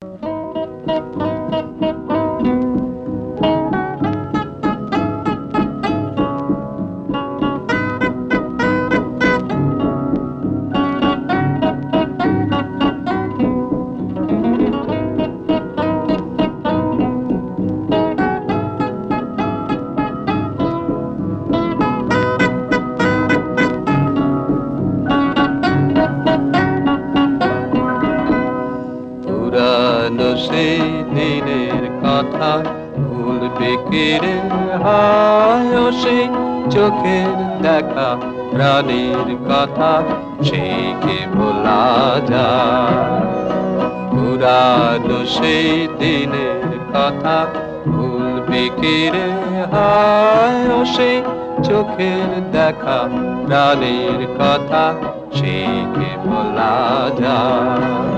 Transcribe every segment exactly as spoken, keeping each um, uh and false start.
পুরানো সেই দিনের কথা ভুলবে কি রে হায়, ও সেই চোখের দেখা প্রাণের কথা সেই কে ভোলা যায়। পুরানো সেই দিনের কথা ভুলবে কি রে হায়, ও সেই চোখের দেখা প্রাণের কথা সেই কে ভোলা যায়।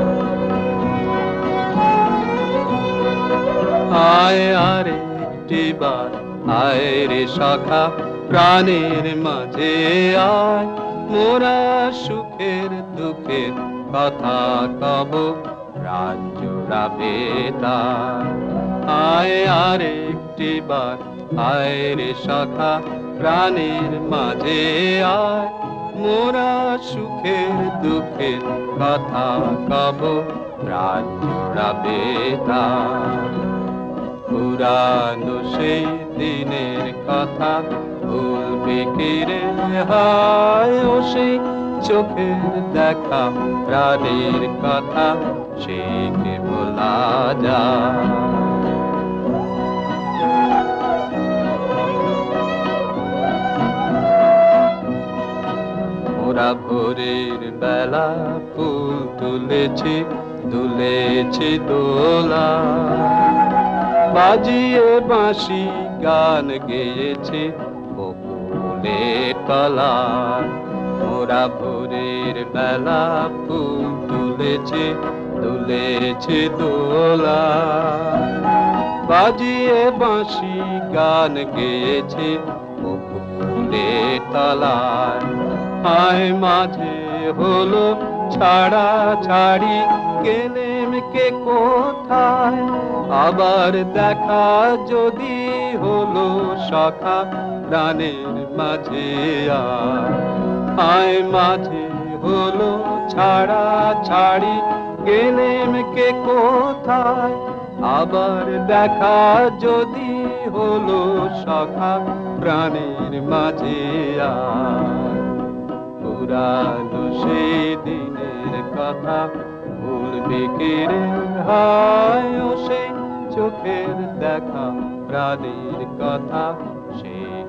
আয় আরে একটিবার আয় রে সখা প্রাণের মাঝে আয়, মোরা সুখের দুঃখের কথা কব প্রাণ জোড়াবে তাই। আয় আরে একটিবার আয় রে সখা প্রাণের মাঝে আয়, মোরা সুখের দুঃখের কথা কব প্রাণ জোড়াবে তাই। পুরানো সেই দিনের কথা ভুলবে কি রে হায়, ও সেই চোখের দেখা প্রাণের কথা সেই কে ভোলা যায়। মোরা ভোরের বেলা ফুল তুলেছি, দুলেছি দোলা, বাজিয়ে বাঁশি গান গেয়েছে বকুলের তলায়। মোরা ভোরের বেলা ফুল তুলেছে, দুলেছে দোলা, বাজিয়ে বাঁশি গান গেয়েছে বকুলের তলায়। আয় মাঝে হলো ছাড়া ছাড়ি, গেলেম কে কোথায়, আবার দেখা যদি হলো সখা প্রাণের মাঝে আয়। আয় মাঝে হলো ছাড়া ছাড়ি, গেলেম কে কোথায়, আবার দেখা যদি হলো সখা প্রাণের মাঝে আয়। পুরানো সেই দিনের কথা ভুলবে কি রে হায়, ও সেই চোখের দেখা প্রাণের কথা সেই